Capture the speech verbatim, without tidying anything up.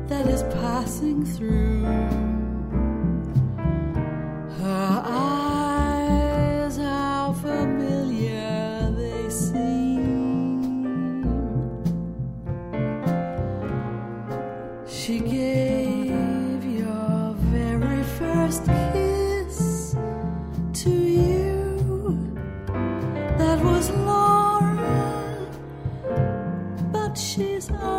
that is passing through. Her eyes, how familiar they seem. She gave your very first kiss to you. That was Laura, but she's